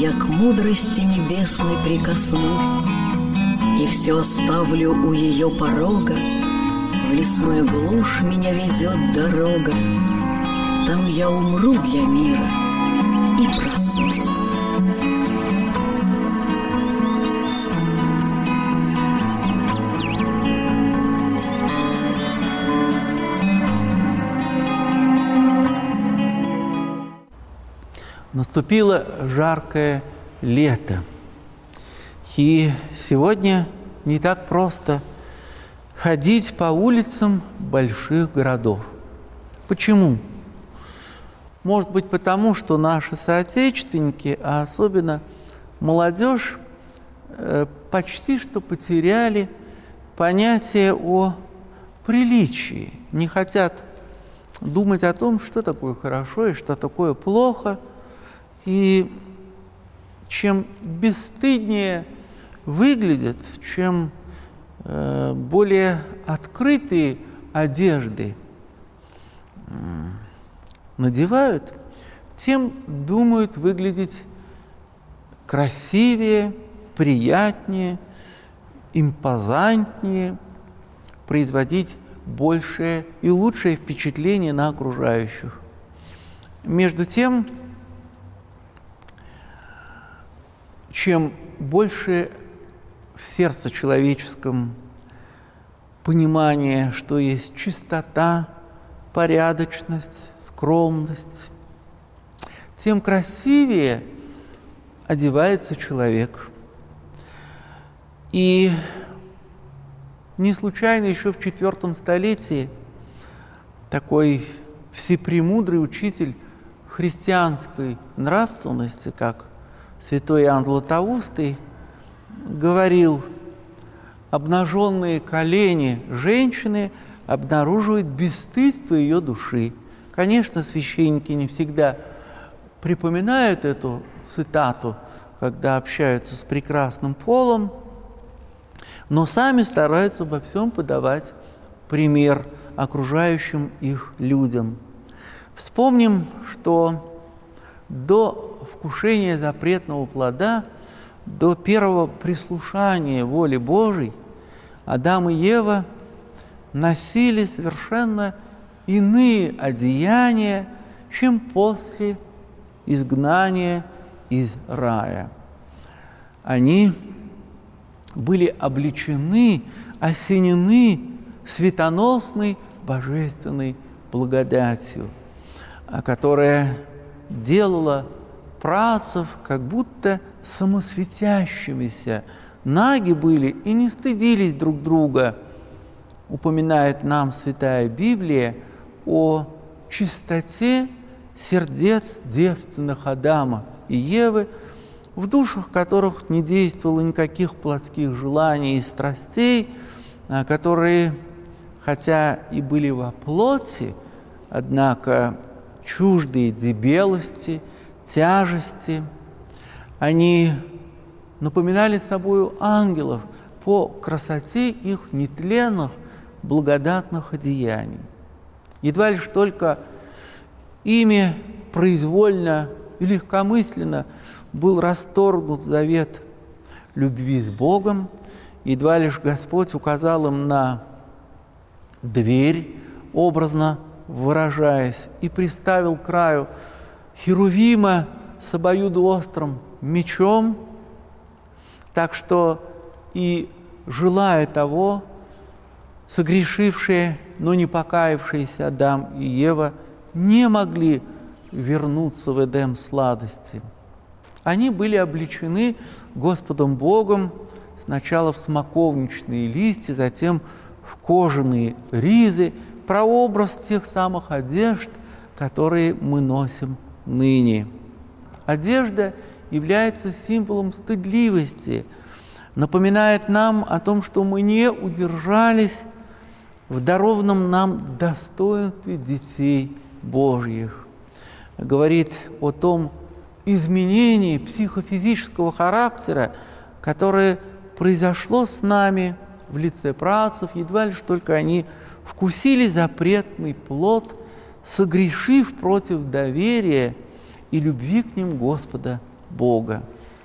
я к мудрости небесной прикоснусь и все оставлю у ее порога. В лесную глушь меня ведет дорога, там я умру для мира и проснусь. Наступило жаркое лето, и сегодня не так просто ходить по улицам больших городов. Почему? Может быть, потому что наши соотечественники, а особенно молодежь, почти что потеряли понятие о приличии, не хотят думать о том, что такое хорошо и что такое плохо. И чем бесстыднее выглядят, чем более открытые одежды надевают, тем думают выглядеть красивее, приятнее, импозантнее, производить большее и лучшее впечатление на окружающих. Между тем, чем больше в сердце человеческом понимание, что есть чистота, порядочность, скромность, тем красивее одевается человек. И не случайно еще в IV столетии такой всепремудрый учитель христианской нравственности, как святой Иоанн Златоустый, говорил: обнаженные колени женщины обнаруживают бесстыдство ее души. Конечно, священники не всегда припоминают эту цитату, когда общаются с прекрасным полом, но сами стараются во всем подавать пример окружающим их людям. Вспомним, что до вкушения запретного плода, до первого прислушания воле Божией, Адам и Ева носили совершенно иные одеяния, чем после изгнания из рая. Они были облечены, осенены светоносной божественной благодатью, которая делала працев как будто самосветящимися. Наги были и не стыдились друг друга. Упоминает нам Святая Библия о чистоте сердец девственных Адама и Евы, в душах которых не действовало никаких плотских желаний и страстей, которые, хотя и были во плоти, однако чуждые дебелости, тяжести, они напоминали собою ангелов по красоте их нетленных, благодатных одеяний. Едва лишь только ими произвольно и легкомысленно был расторгнут завет любви с Богом, едва лишь Господь указал им на дверь, образно выражаясь, и приставил к краю херувима с обоюдоострым мечом, так что и желая того, согрешившие, но не покаявшиеся Адам и Ева не могли вернуться в Эдем сладости. Они были облечены Господом Богом сначала в смоковничные листья, затем в кожаные ризы, прообраз тех самых одежд, которые мы носим ныне. Одежда является символом стыдливости, напоминает нам о том, что мы не удержались в дарованном нам достоинстве детей Божьих. Говорит о том изменении психофизического характера, которое произошло с нами в лице праотцев, едва лишь только они вкусили запретный плод, согрешив против доверия и любви к ним Господа Бога.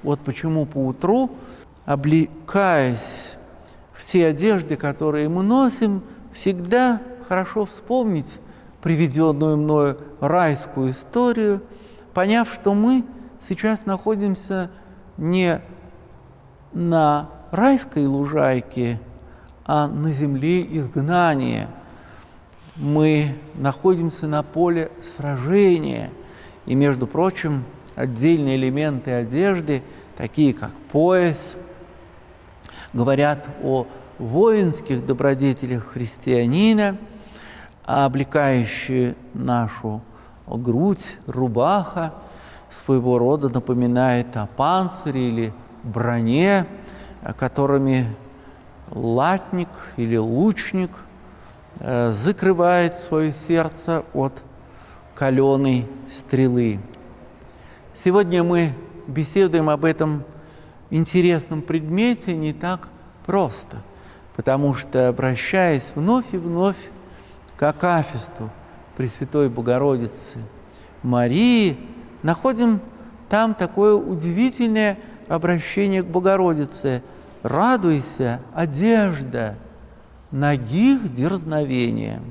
Вот почему поутру, облекаясь в те одежды, которые мы носим, всегда хорошо вспомнить приведенную мною райскую историю, поняв, что мы сейчас находимся не на райской лужайке, а на земле изгнания. Мы находимся на поле сражения. И, между прочим, отдельные элементы одежды, такие как пояс, говорят о воинских добродетелях христианина, а облекающие нашу грудь, рубаха, своего рода напоминает о панцире или броне, которыми латник или лучник закрывает свое сердце от каленой стрелы. Сегодня мы беседуем об этом интересном предмете не так просто, потому что, обращаясь вновь и вновь к акафисту Пресвятой Богородицы Марии, находим там такое удивительное обращение к Богородице: «Радуйся, одежда нагих дерзновения».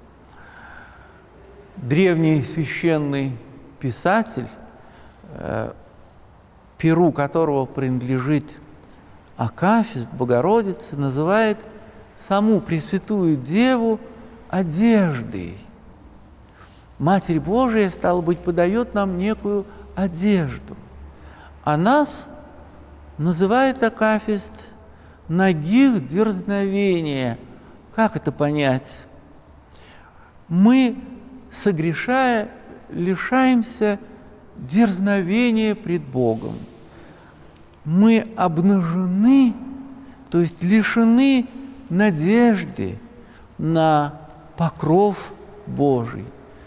Древний священный писатель, перу которого принадлежит акафист Богородицы, называет саму Пресвятую Деву одеждой. Матерь Божия, стало быть, подает нам некую одежду. А нас называет акафист нагих дерзновения. Как это понять? Мы, согрешая, лишаемся дерзновения пред Богом. Мы обнажены, то есть лишены надежды на покров Божий.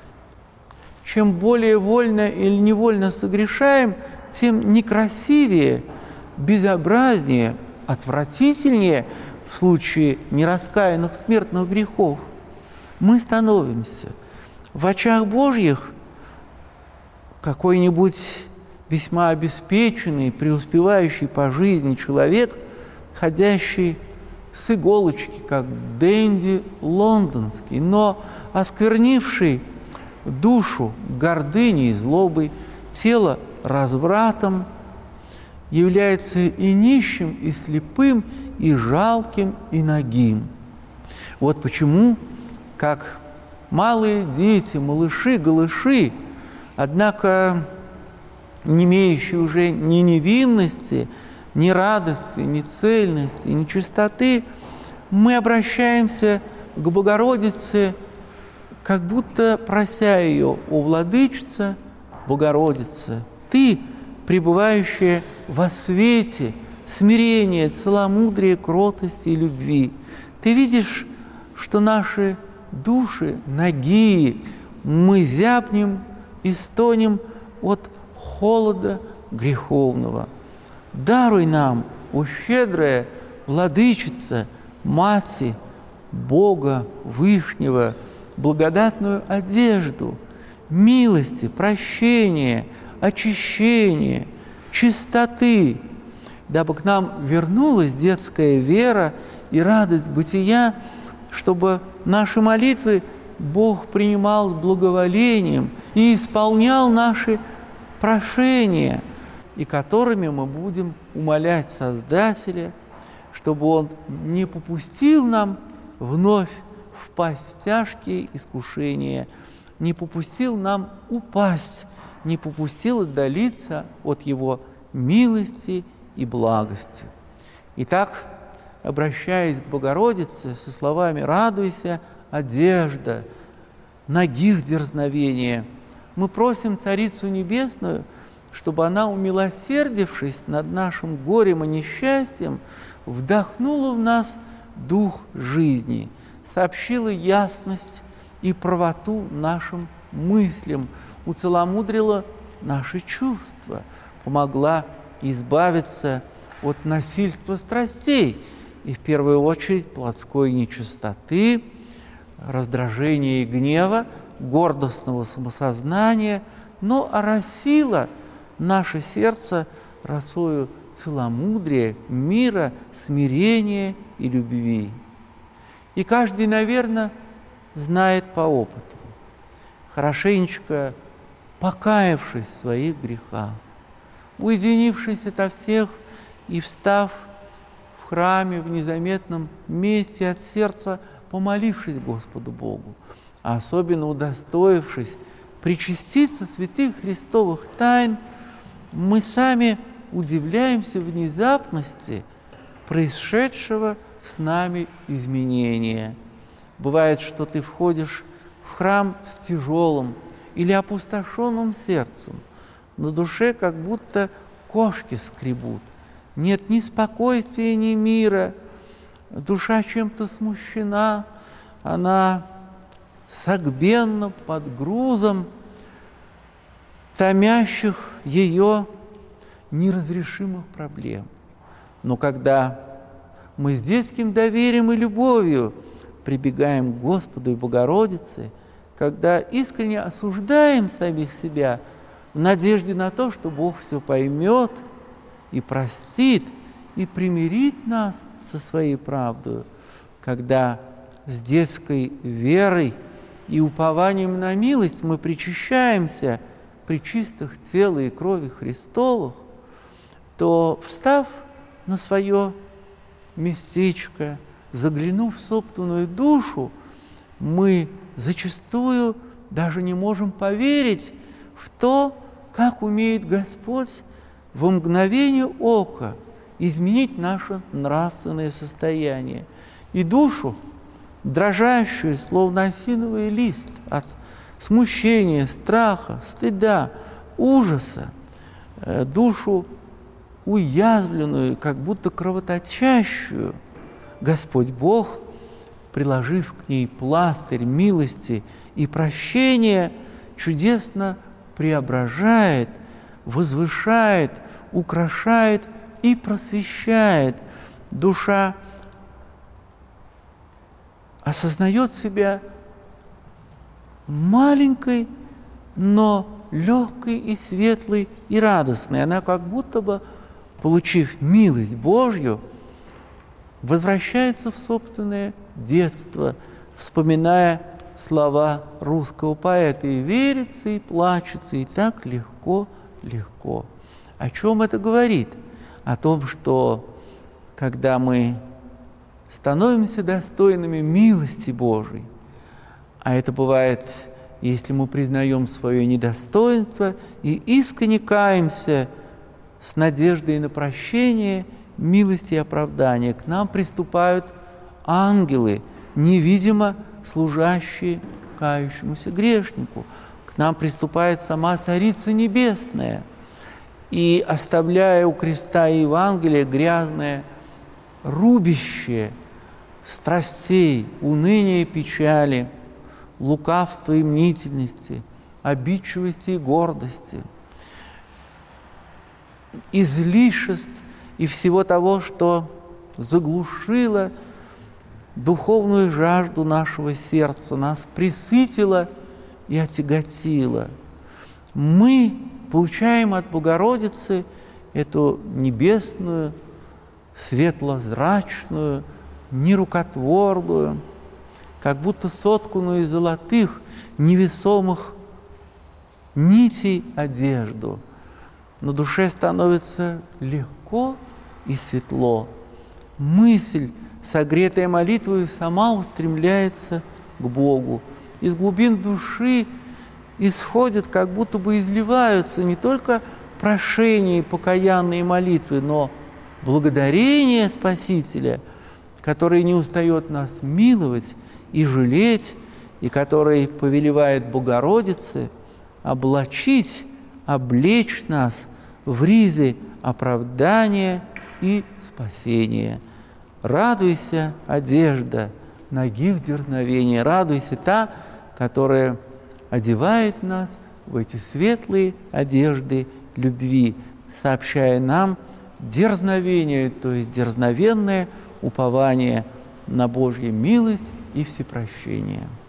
Чем более вольно или невольно согрешаем, тем некрасивее, безобразнее, отвратительнее в случае нераскаянных смертных грехов мы становимся. В очах Божьих какой-нибудь весьма обеспеченный, преуспевающий по жизни человек, ходящий с иголочки, как денди лондонский, но осквернивший душу гордыней и злобой, тело развратом, является и нищим, и слепым, и жалким, и нагим. Вот почему, как малые дети, малыши, голыши, однако не имеющие уже ни невинности, ни радости, ни цельности, ни чистоты, мы обращаемся к Богородице, как будто прося ее: «О, Владычица, Богородица, Ты, пребывающая во свете смирения, целомудрия, кротости и любви, Ты видишь, что наши души нагие, мы зябнем и стонем от холода греховного. Даруй нам, о щедрая Владычица, Мати Бога Вышнего, благодатную одежду, милости, прощения, очищения, чистоты, дабы к нам вернулась детская вера и радость бытия, чтобы наши молитвы Бог принимал с благоволением и исполнял наши прошения, и которыми мы будем умолять Создателя, чтобы Он не попустил нам вновь впасть в тяжкие искушения, не попустил нам упасть, не попустил отдалиться от Его милости и благости. Итак, обращаясь к Богородице со словами «Радуйся, одежда нагих дерзновения», мы просим Царицу Небесную, чтобы она, умилосердившись над нашим горем и несчастьем, вдохнула в нас дух жизни, сообщила ясность и правоту нашим мыслям, уцеломудрила наши чувства, помогла избавиться от насильства страстей и, в первую очередь, плотской нечистоты, раздражения и гнева, гордостного самосознания, но оросила наше сердце росою целомудрия, мира, смирения и любви. И каждый, наверное, знает по опыту, хорошенечко покаявшись в своих грехах, уединившись ото всех и встав в храме в незаметном месте от сердца, помолившись Господу Богу, а особенно удостоившись причаститься святых Христовых тайн, мы сами удивляемся внезапности происшедшего с нами изменения. Бывает, что ты входишь в храм с тяжелым или опустошенным сердцем, на душе как будто кошки скребут, нет ни спокойствия, ни мира, душа чем-то смущена, она согбенна под грузом томящих ее неразрешимых проблем. Но когда мы с детским доверием и любовью прибегаем к Господу и Богородице, когда искренне осуждаем самих себя в надежде на то, что Бог все поймет и простит, и примирит нас со своей правдой, когда с детской верой и упованием на милость мы причащаемся при чистых тела и крови Христовых, то, встав на свое местечко, заглянув в собственную душу, мы зачастую даже не можем поверить в то, как умеет Господь во мгновение ока изменить наше нравственное состояние. И душу, дрожащую, словно осиновый лист от смущения, страха, стыда, ужаса, душу уязвленную, как будто кровоточащую, Господь Бог, приложив к ней пластырь милости и прощения, чудесно преображает, возвышает, украшает и просвещает. Душа осознает себя маленькой, но легкой и светлой и радостной. Она как будто бы, получив милость Божью, возвращается в собственное детство, вспоминая слова русского поэта: «И верится, и плачется, и так легко, легко». О чем это говорит? О том, что когда мы становимся достойными милости Божией, а это бывает, если мы признаем свое недостоинство и искренне каемся с надеждой на прощение, милость и оправдание, к нам приступают ангелы, невидимо служащие кающемуся грешнику. К нам приступает сама Царица Небесная, и, оставляя у креста Евангелия грязное рубище страстей, уныния и печали, лукавства и мнительности, обидчивости и гордости, излишеств и всего того, что заглушило духовную жажду нашего сердца, нас пресытило и отяготило. Мы получаем от Богородицы эту небесную, светлозрачную, нерукотворную, как будто сотканную из золотых, невесомых нитей одежду. На душе становится легко и светло. Мысль, согретая молитвой, сама устремляется к Богу. Из глубин души исходят, как будто бы изливаются не только прошения и покаянные молитвы, но благодарение Спасителя, который не устает нас миловать и жалеть, и который повелевает Богородице облачить, облечь нас в ризы оправдания и спасения. Радуйся, одежда, нагих дерзновения, радуйся та, которая одевает нас в эти светлые одежды любви, сообщая нам дерзновение, то есть дерзновенное упование на Божью милость и всепрощение.